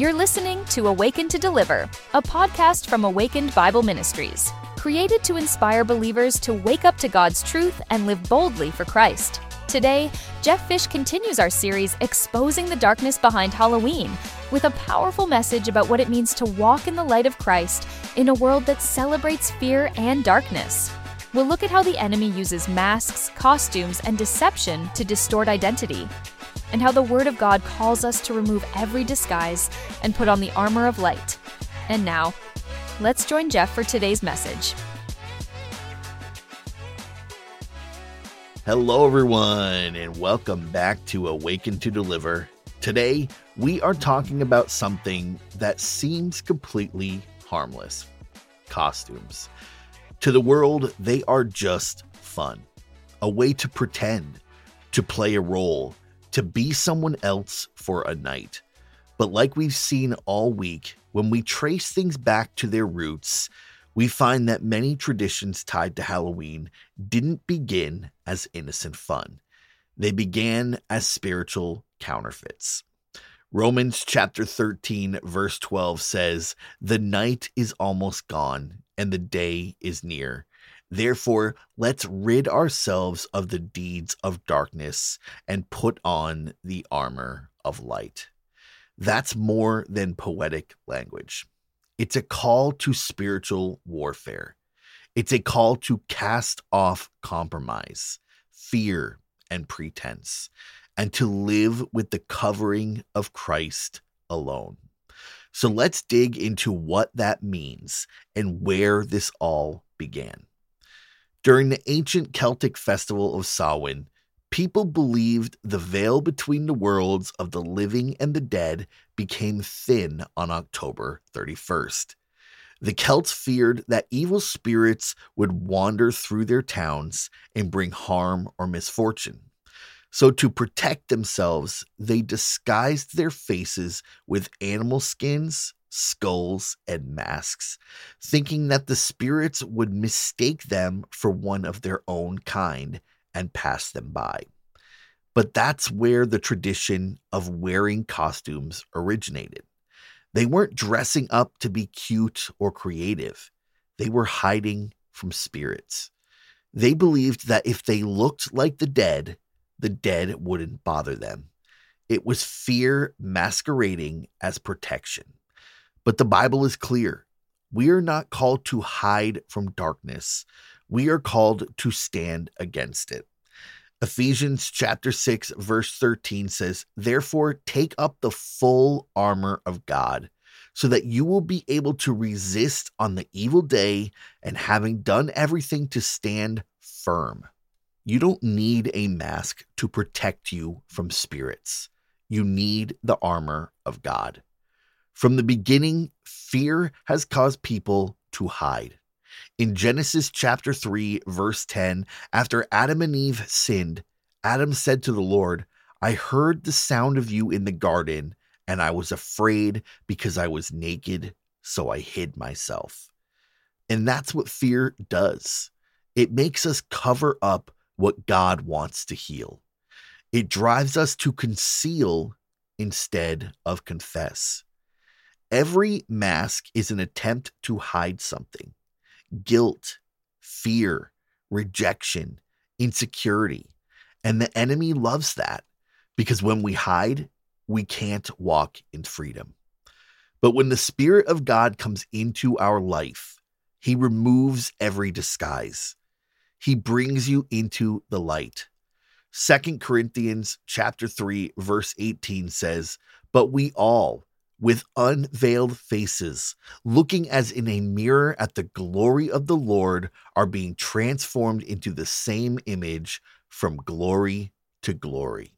You're listening to Awaken to Deliver, a podcast from Awakened Bible Ministries, created to inspire believers to wake up to God's truth and live boldly for Christ. Today, Jeff Fish continues our series Exposing the Darkness Behind Halloween with a powerful message about what it means to walk in the light of Christ in a world that celebrates fear and darkness. We'll look at how the enemy uses masks, costumes, and deception to distort identity, and how the Word of God calls us to remove every disguise and put on the armor of light. And now, let's join Jeff for today's message. Hello, everyone, and welcome back to Awaken to Deliver. Today, we are talking about something that seems completely harmless: costumes. To the world, they are just fun, a way to pretend, to play a role, to be someone else for a night. But like we've seen all week, when we trace things back to their roots, we find that many traditions tied to Halloween didn't begin as innocent fun. They began as spiritual counterfeits. Romans chapter 13, verse 12 says, "The night is almost gone, and the day is near. Therefore, let's rid ourselves of the deeds of darkness and put on the armor of light." That's more than poetic language. It's a call to spiritual warfare. It's a call to cast off compromise, fear, and pretense, and to live with the covering of Christ alone. So let's dig into what that means and where this all began. During the ancient Celtic festival of Samhain, people believed the veil between the worlds of the living and the dead became thin on October 31st. The Celts feared that evil spirits would wander through their towns and bring harm or misfortune. So to protect themselves, they disguised their faces with animal skins, skulls, and masks, thinking that the spirits would mistake them for one of their own kind and pass them by. But that's where the tradition of wearing costumes originated. They weren't dressing up to be cute or creative. They were hiding from spirits. They believed that if they looked like the dead wouldn't bother them. It was fear masquerading as protection. But the Bible is clear. We are not called to hide from darkness. We are called to stand against it. Ephesians chapter 6, verse 13 says, "Therefore take up the full armor of God, so that you will be able to resist on the evil day, and having done everything to stand firm." You don't need a mask to protect you from spirits. You need the armor of God. From the beginning, fear has caused people to hide. In Genesis chapter 3, verse 10, after Adam and Eve sinned, Adam said to the Lord, "I heard the sound of you in the garden, and I was afraid because I was naked, so I hid myself." And that's what fear does. It makes us cover up what God wants to heal. It drives us to conceal instead of confess. Every mask is an attempt to hide something: guilt, fear, rejection, insecurity. And the enemy loves that, because when we hide, we can't walk in freedom. But when the Spirit of God comes into our life, He removes every disguise. He brings you into the light. 2 Corinthians chapter 3, verse 18 says, "But we all, with unveiled faces, looking as in a mirror at the glory of the Lord, are being transformed into the same image from glory to glory."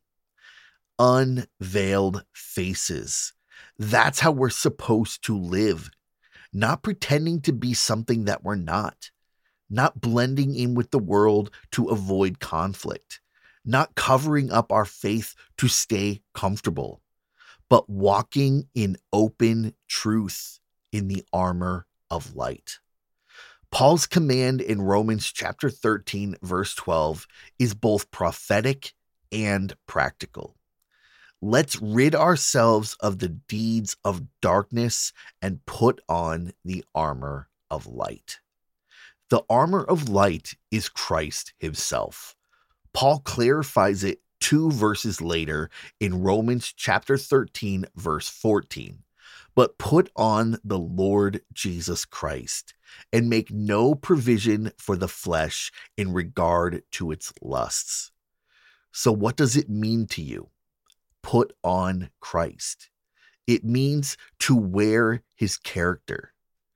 Unveiled faces. That's how we're supposed to live. Not pretending to be something that we're not. Not blending in with the world to avoid conflict. Not covering up our faith to stay comfortable, but walking in open truth in the armor of light. Paul's command in Romans chapter 13, verse 12 is both prophetic and practical. Let's rid ourselves of the deeds of darkness and put on the armor of light. The armor of light is Christ himself. Paul clarifies it 2 verses later in Romans chapter 13, verse 14. But put on the Lord Jesus Christ and make no provision for the flesh in regard to its lusts. So what does it mean to you? Put on Christ. It means to wear his character,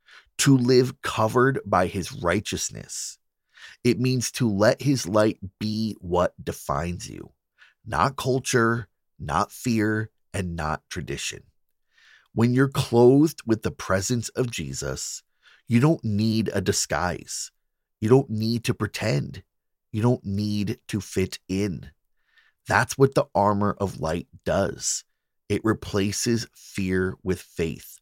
to live covered by his righteousness. It means to let his light be what defines you, not culture, not fear, and not tradition. When you're clothed with the presence of Jesus, you don't need a disguise. You don't need to pretend. You don't need to fit in. That's what the armor of light does. It replaces fear with faith,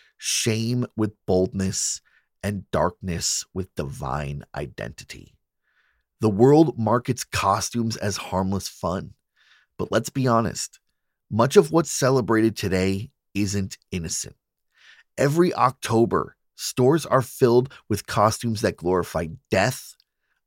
shame with boldness, and darkness with divine identity. The world markets costumes as harmless fun, but let's be honest, much of what's celebrated today isn't innocent. Every October, stores are filled with costumes that glorify death,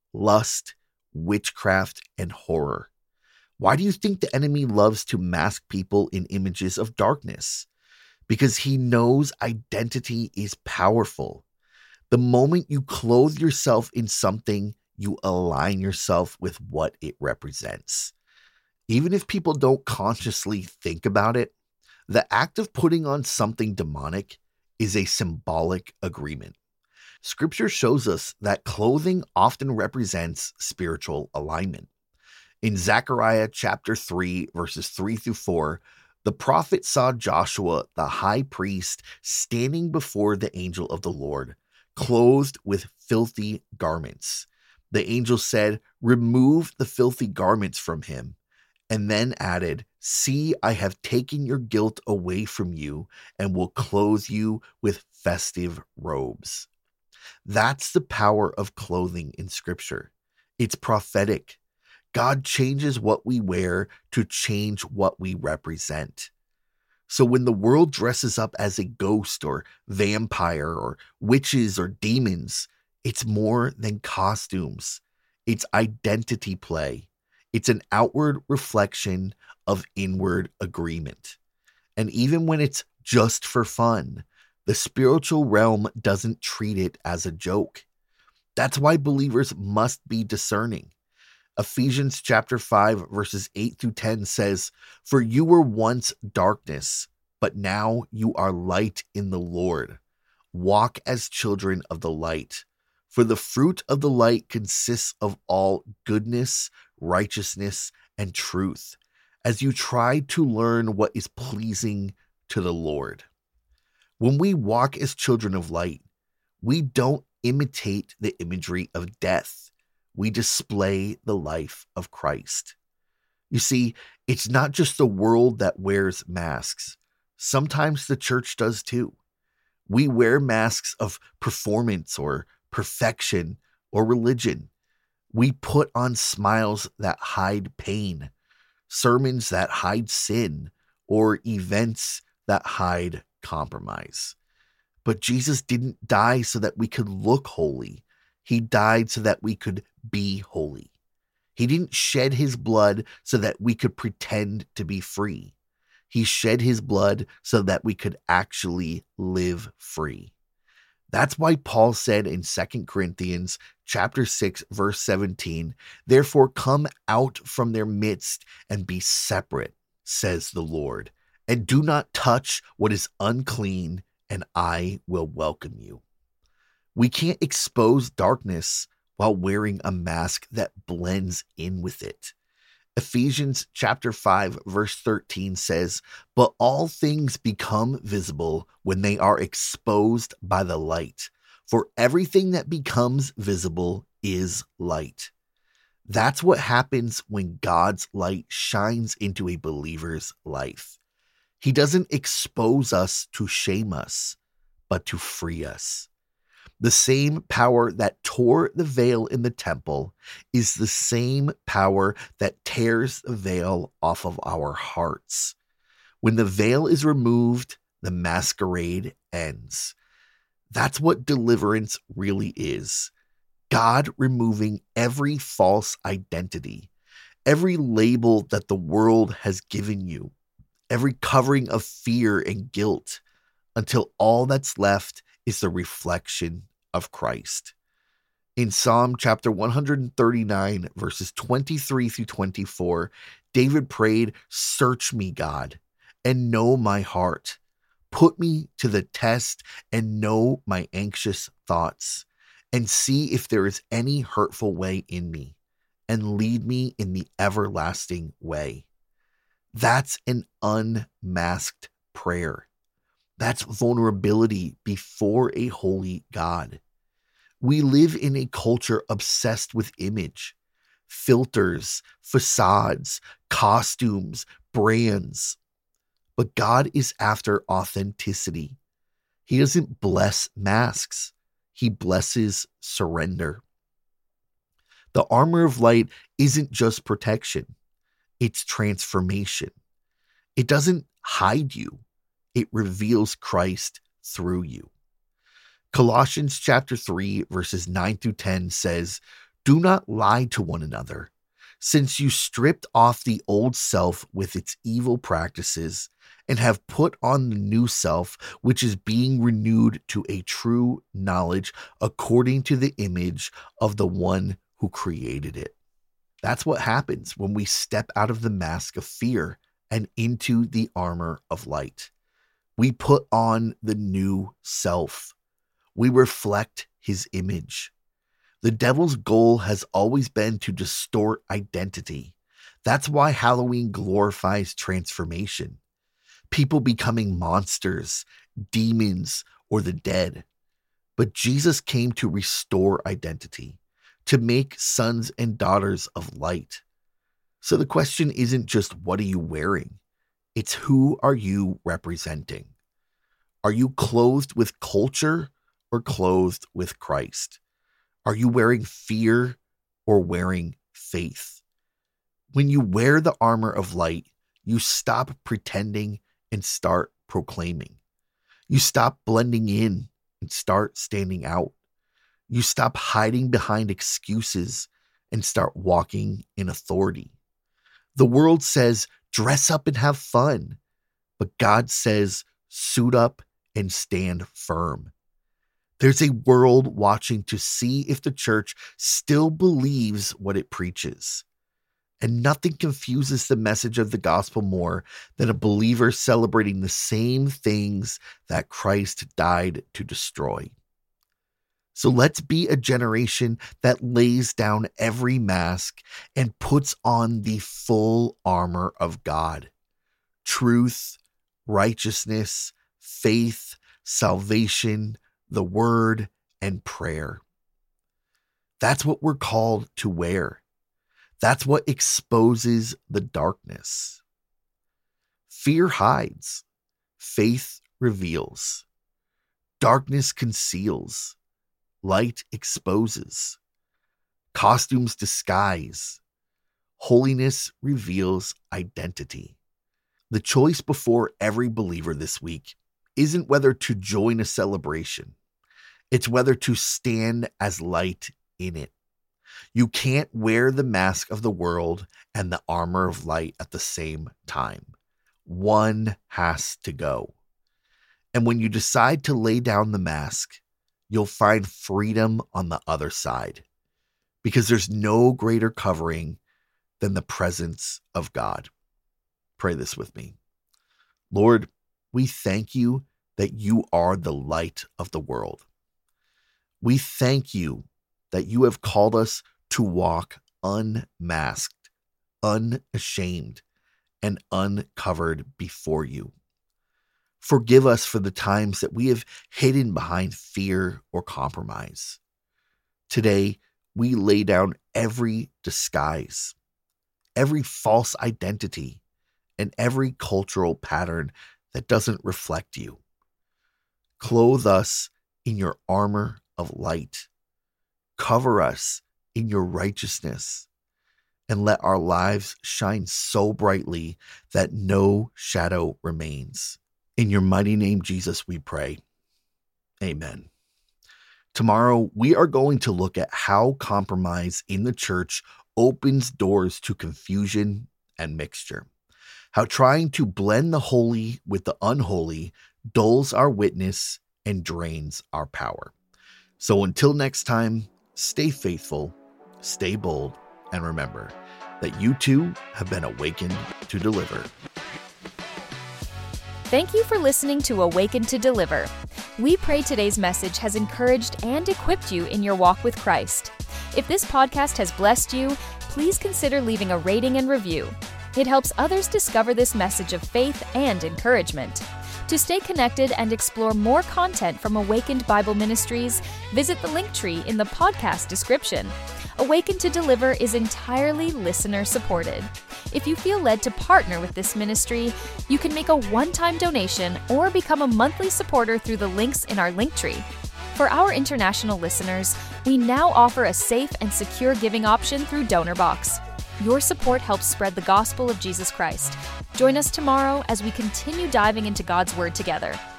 lust, witchcraft, and horror. Why do you think the enemy loves to mask people in images of darkness? Because he knows identity is powerful. The moment you clothe yourself in something, you align yourself with what it represents. Even if people don't consciously think about it, the act of putting on something demonic is a symbolic agreement. Scripture shows us that clothing often represents spiritual alignment. In Zechariah chapter 3, verses 3 through 4, the prophet saw Joshua, the high priest, standing before the angel of the Lord, clothed with filthy garments. The angel said, "Remove the filthy garments from him," and then added, "See, I have taken your guilt away from you and will clothe you with festive robes." That's the power of clothing in Scripture. It's prophetic. God changes what we wear to change what we represent. So when the world dresses up as a ghost or vampire or witches or demons, it's more than costumes. It's identity play. It's an outward reflection of inward agreement. And even when it's just for fun, the spiritual realm doesn't treat it as a joke. That's why believers must be discerning. Ephesians chapter 5, verses 8 through 10 says, "For you were once darkness, but now you are light in the Lord. Walk as children of the light. For the fruit of the light consists of all goodness, righteousness, and truth, as you try to learn what is pleasing to the Lord." When we walk as children of light, we don't imitate the imagery of death. We display the life of Christ. You see, it's not just the world that wears masks. Sometimes the church does too. We wear masks of performance or perfection or religion. We put on smiles that hide pain, sermons that hide sin, or events that hide compromise. But Jesus didn't die so that we could look holy. He died so that we could be holy. He didn't shed his blood so that we could pretend to be free. He shed his blood so that we could actually live free. That's why Paul said in 2 Corinthians chapter 6, verse 17, "Therefore come out from their midst and be separate, says the Lord, and do not touch what is unclean, and I will welcome you." We can't expose darkness while wearing a mask that blends in with it. Ephesians chapter 5, verse 13 says, "But all things become visible when they are exposed by the light, for everything that becomes visible is light." That's what happens when God's light shines into a believer's life. He doesn't expose us to shame us, but to free us. The same power that tore the veil in the temple is the same power that tears the veil off of our hearts. When the veil is removed, the masquerade ends. That's what deliverance really is. God removing every false identity, every label that the world has given you, every covering of fear and guilt, until all that's left is the reflection of Christ. In Psalm chapter 139, verses 23 through 24, David prayed, "Search me, God, and know my heart. Put me to the test and know my anxious thoughts, and see if there is any hurtful way in me, and lead me in the everlasting way." That's an unmasked prayer. That's vulnerability before a holy God. We live in a culture obsessed with image, filters, facades, costumes, brands. But God is after authenticity. He doesn't bless masks. He blesses surrender. The armor of light isn't just protection. It's transformation. It doesn't hide you. It reveals Christ through you. Colossians chapter 3, verses 9 through 10 says, "Do not lie to one another, since you stripped off the old self with its evil practices and have put on the new self, which is being renewed to a true knowledge according to the image of the one who created it." That's what happens when we step out of the mask of fear and into the armor of light. We put on the new self. We reflect his image. The devil's goal has always been to distort identity. That's why Halloween glorifies transformation. People becoming monsters, demons, or the dead. But Jesus came to restore identity, to make sons and daughters of light. So the question isn't just what are you wearing? It's who are you representing? Are you clothed with culture or clothed with Christ? Are you wearing fear or wearing faith? When you wear the armor of light, you stop pretending and start proclaiming. You stop blending in and start standing out. You stop hiding behind excuses and start walking in authority. The world says, dress up and have fun. But God says, suit up and stand firm. There's a world watching to see if the church still believes what it preaches. And nothing confuses the message of the gospel more than a believer celebrating the same things that Christ died to destroy. So let's be a generation that lays down every mask and puts on the full armor of God. Truth, righteousness, faith, salvation, the word, and prayer. That's what we're called to wear. That's what exposes the darkness. Fear hides. Faith reveals. Darkness conceals. Light exposes. Costumes disguise. Holiness reveals identity. The choice before every believer this week isn't whether to join a celebration. It's whether to stand as light in it. You can't wear the mask of the world and the armor of light at the same time. One has to go. And when you decide to lay down the mask, you'll find freedom on the other side, because there's no greater covering than the presence of God. Pray this with me. Lord, we thank you that you are the light of the world. We thank you that you have called us to walk unmasked, unashamed, and uncovered before you. Forgive us for the times that we have hidden behind fear or compromise. Today, we lay down every disguise, every false identity, and every cultural pattern that doesn't reflect you. Clothe us in your armor of light. Cover us in your righteousness, and let our lives shine so brightly that no shadow remains. In your mighty name, Jesus, we pray. Amen. Tomorrow, we are going to look at how compromise in the church opens doors to confusion and mixture. How trying to blend the holy with the unholy dulls our witness and drains our power. So until next time, stay faithful, stay bold, and remember that you too have been awakened to deliver. Thank you for listening to Awaken to Deliver. We pray today's message has encouraged and equipped you in your walk with Christ. If this podcast has blessed you, please consider leaving a rating and review. It helps others discover this message of faith and encouragement. To stay connected and explore more content from Awakened Bible Ministries, visit the link tree in the podcast description. Awaken to Deliver is entirely listener-supported. If you feel led to partner with this ministry, you can make a one-time donation or become a monthly supporter through the links in our link tree. For our international listeners, we now offer a safe and secure giving option through DonorBox. Your support helps spread the gospel of Jesus Christ. Join us tomorrow as we continue diving into God's Word together.